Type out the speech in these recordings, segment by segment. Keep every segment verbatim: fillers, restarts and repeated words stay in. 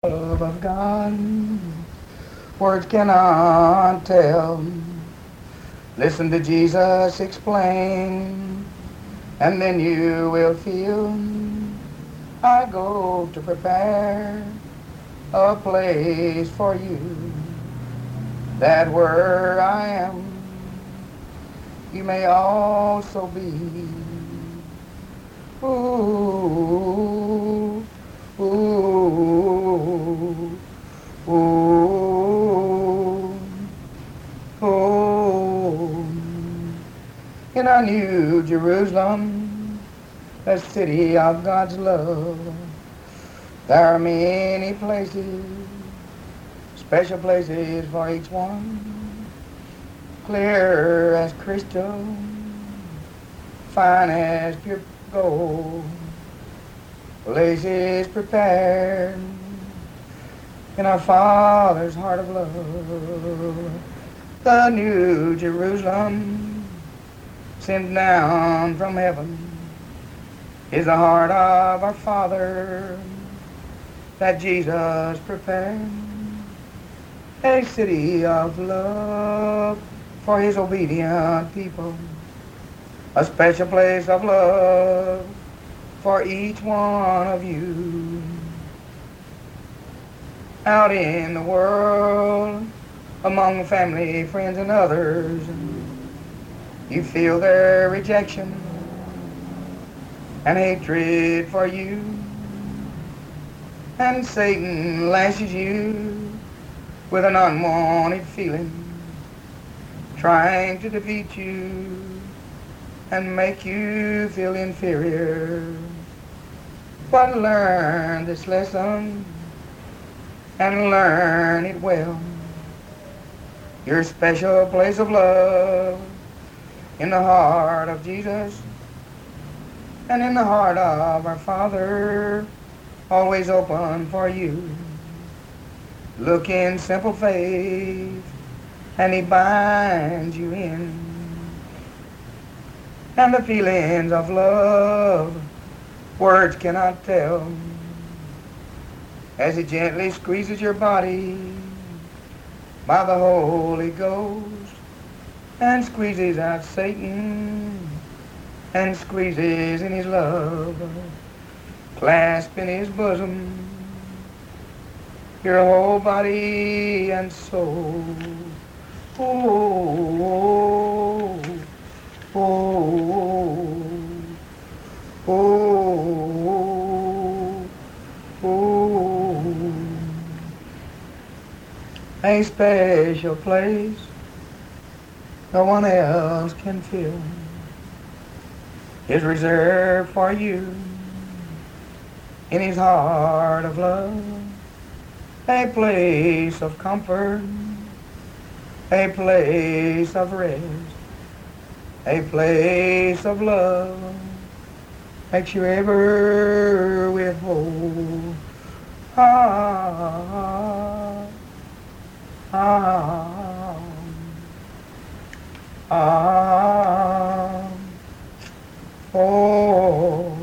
love of God, words cannot tell. Listen to Jesus explain, and then you will feel I go to prepare a place for you, that where I am, you may also be. Ooh, ooh, ooh, ooh. In our new Jerusalem, the city of God's love, there are many places, special places for each one, clear as crystal, fine as pure gold, places prepared in our Father's heart of love. The new Jerusalem sent down from heaven is the heart of our Father that Jesus prepared, a city of love for his obedient people, a special place of love for each one of you. Out in the world, among family, friends, and others, you feel their rejection and hatred for you, and Satan lashes you with an unwanted feeling, trying to defeat you and make you feel inferior. But learn this lesson and learn it well. Your special place of love in the heart of Jesus and in the heart of our Father, always open for you. Look in simple faith and he binds you in. And the feelings of love words cannot tell, as he gently squeezes your body by the Holy Ghost and squeezes out Satan and squeezes in his love, clasp in his bosom your whole body and soul. Oh, oh, oh, oh, oh. A special place no one else can fill is reserved for you in his heart of love, a place of comfort, a place of rest, a place of love, makes you ever withhold. Ah, ah, ah, oh.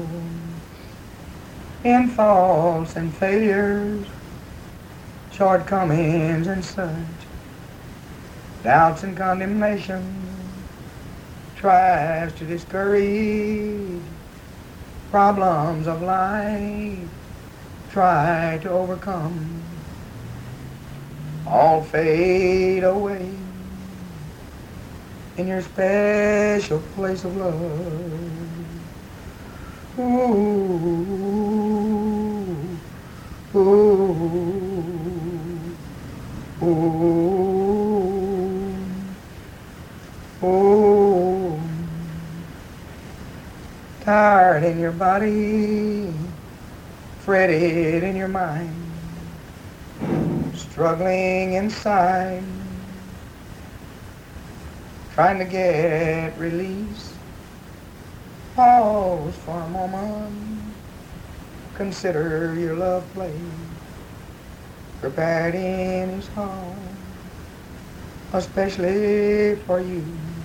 In faults and failures, shortcomings and such, doubts and condemnation tries to discourage, problems of life try to overcome, all fade away in your special place of love. Ooh, ooh, ooh, ooh. Tired in your body, fretted in your mind, struggling inside, trying to get release. Pause for a moment, consider your love place, prepared in his heart, especially for you.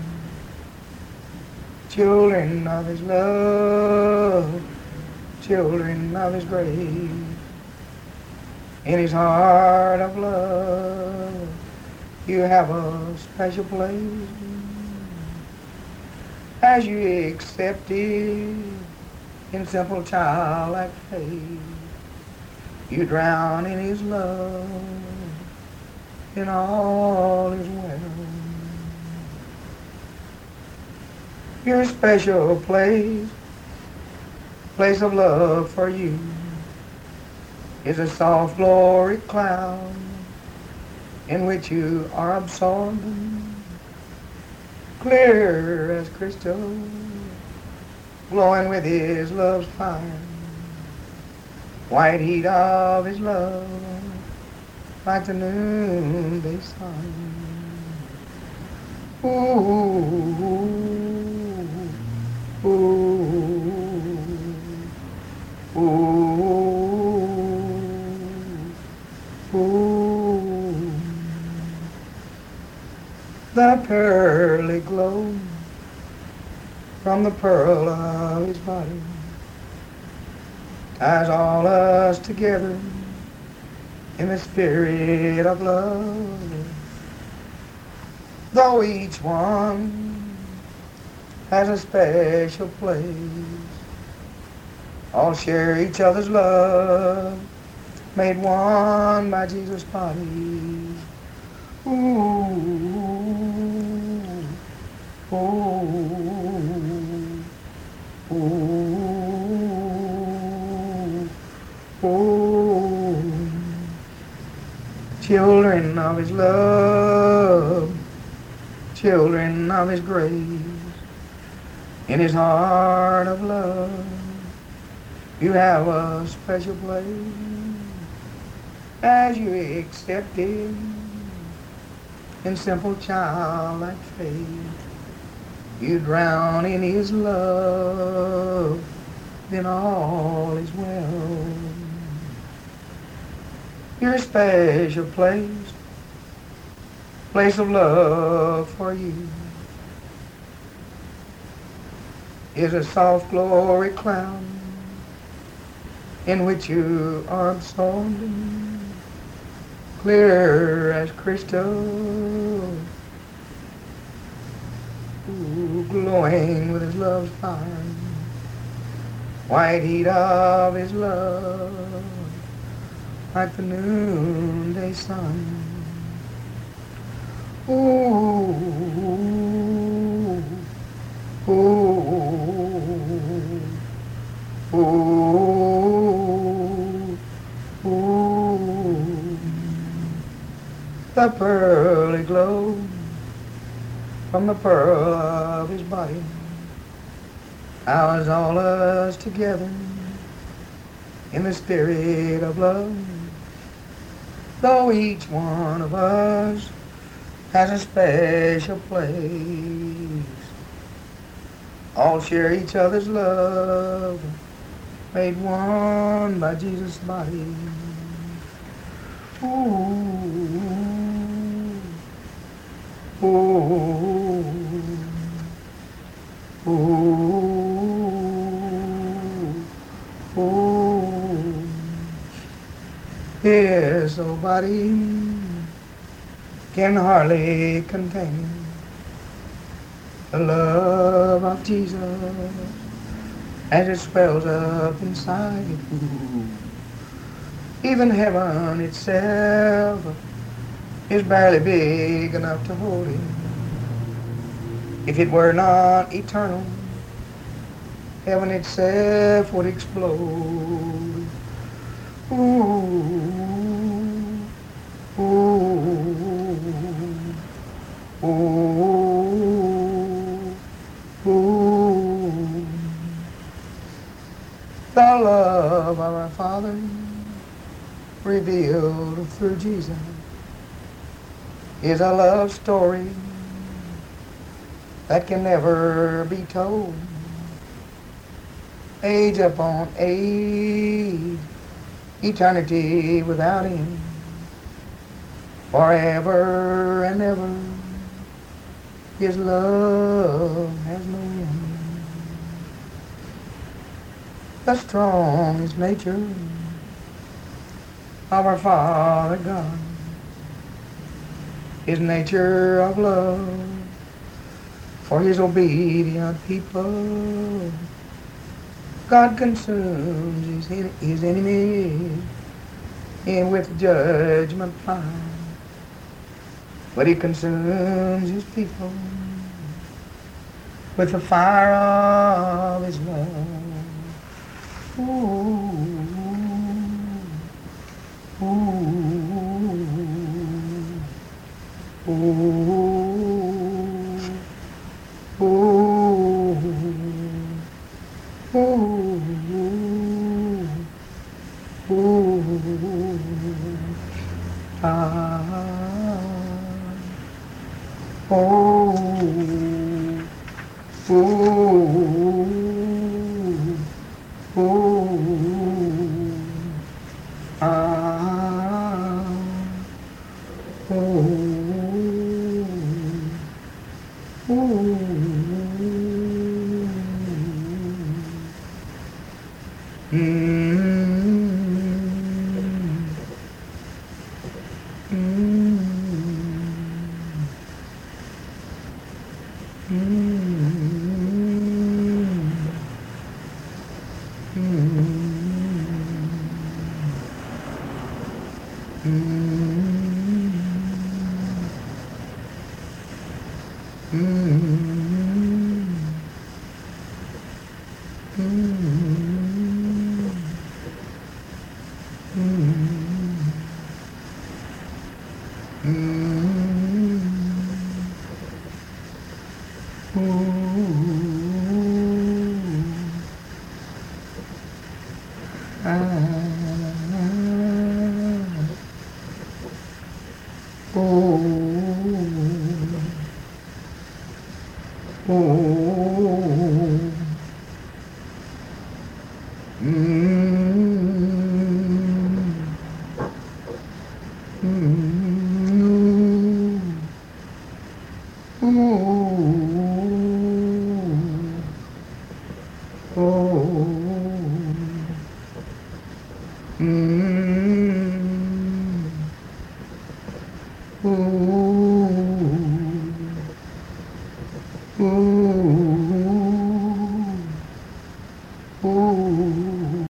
Children of his love, children of his grace, In his heart of love, you have a special place. As you accept it in simple childlike faith, you drown in his love, and all is well. Your special place, place of love for you, is a soft glory cloud in which you are absorbed, clear as crystal, glowing with his love's fire, white heat of his love, like the noonday sun. Ooh, ooh, ooh, ooh, ooh. The pearly glow from the pearl of his body ties all us together in the spirit of love. Though each one has a special place, all share each other's love, made one by Jesus' body. Ooh, ooh, ooh, ooh. Children of his love, children of his grace, in his heart of love, you have a special place. As you accept it in simple childlike faith, you drown in his love, then all is well. Your special place, place of love for you, is a soft glory cloud in which you are absorbed, clear as crystal, ooh, glowing with his love's fire, white heat of his love, like the noonday sun. Ooh, ooh, ooh, ooh. The pearly glow from the pearl of his body ties all us together in the spirit of love. Though each one of us has a special place, all share each other's love, made one by Jesus' body. Ooh, ooh, ooh, ooh. Yes, oh body can hardly contain the love of Jesus as it swells up inside. Ooh. Even heaven itself is barely big enough to hold it. If it were not eternal, heaven itself would explode. Ooh, ooh, ooh, ooh. The love of our Father revealed through Jesus is a love story that can never be told. Age upon age, eternity without end, forever and ever, his love has no end. The strong is nature, our Father God, His nature of love for His obedient people. God consumes His, his enemies and with judgment fire, but He consumes His people with the fire of His love. Ooh, ooh, ooh, ooh, ooh, ooh, ah, oh, ooh, ooh, ah, ooh, ooh, mm, mm, ooh,